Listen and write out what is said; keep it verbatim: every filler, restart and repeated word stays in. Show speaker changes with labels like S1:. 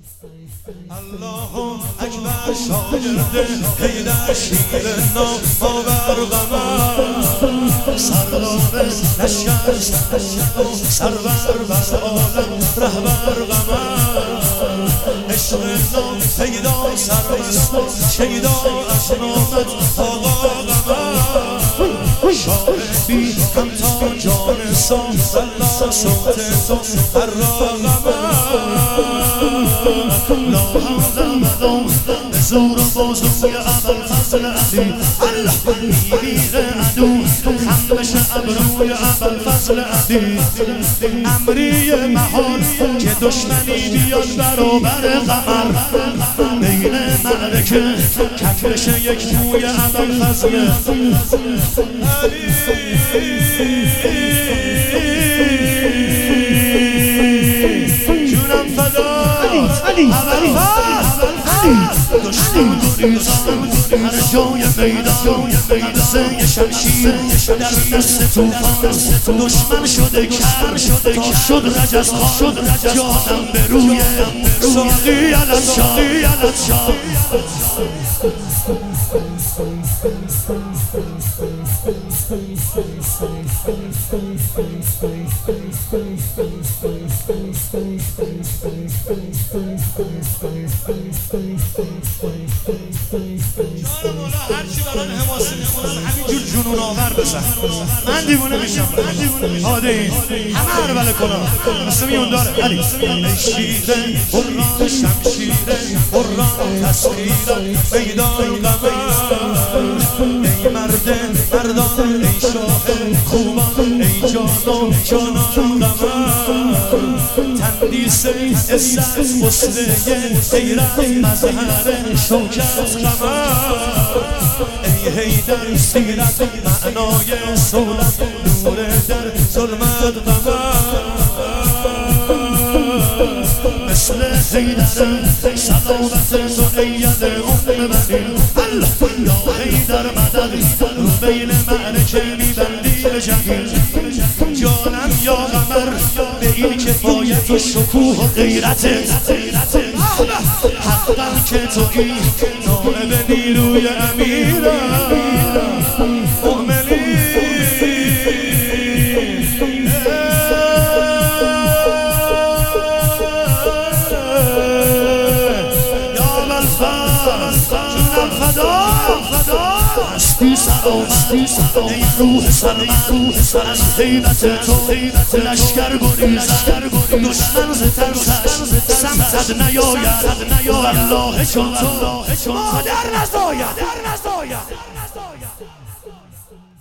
S1: الله اکبر شاگرد حیدر شیر نامآور قمر سردار لشکر سرور بر عالم رهبر قمر عشق نام پیدا سرمست شیدا از نامت آقا قمر شاه بی همتا جان سام والله صوت تو هر را قمر لا حول ولا به زور و بازوی ابوالفضل علی الله میمیره عدو خم بشه ابروی ابوالفضل علی امری محال که دشمنی بیاد برابر قمر بین معرکه کف بشه یک موی ابوالفضل علی جونم فدا علی علی دشمن گریزان هر جای میدان نبضه شمشیر در دست توفان دشمن شده کر تا شد رجز خان جانم به روی ساقی علت شاه هرچی برای حماسه میخونم همینجور جنون آور بزن من دیوونه میشم حاده این همه عربله کنم مثل میون داره علی ای شیره قرآن شمشیره قرآن تسخیره میدان قمر ای مرد مردان ای شاه خوبان ای جانان جانان قمر تندیس عزت وصله غیرت مظهر شوکت قمر ای حیدر سیرت معنای صلح نور در ظلمت قمر مثل حیدر سلامت تو اید ام بنی الله یا حیدر مدد رو بین معرکه میبندی به جنگل جانم یا قمر به این کفایت و شکوه و غیرته حقا که تویی نائب نیروی امیرم مؤمنی یا ابوالفضل جونم فدا هستی سلامت ای روح سرمند از هیبت تو لشکر گریزد دشمن ز ترسش سمتت نیاید والله چون تو مادر نزاید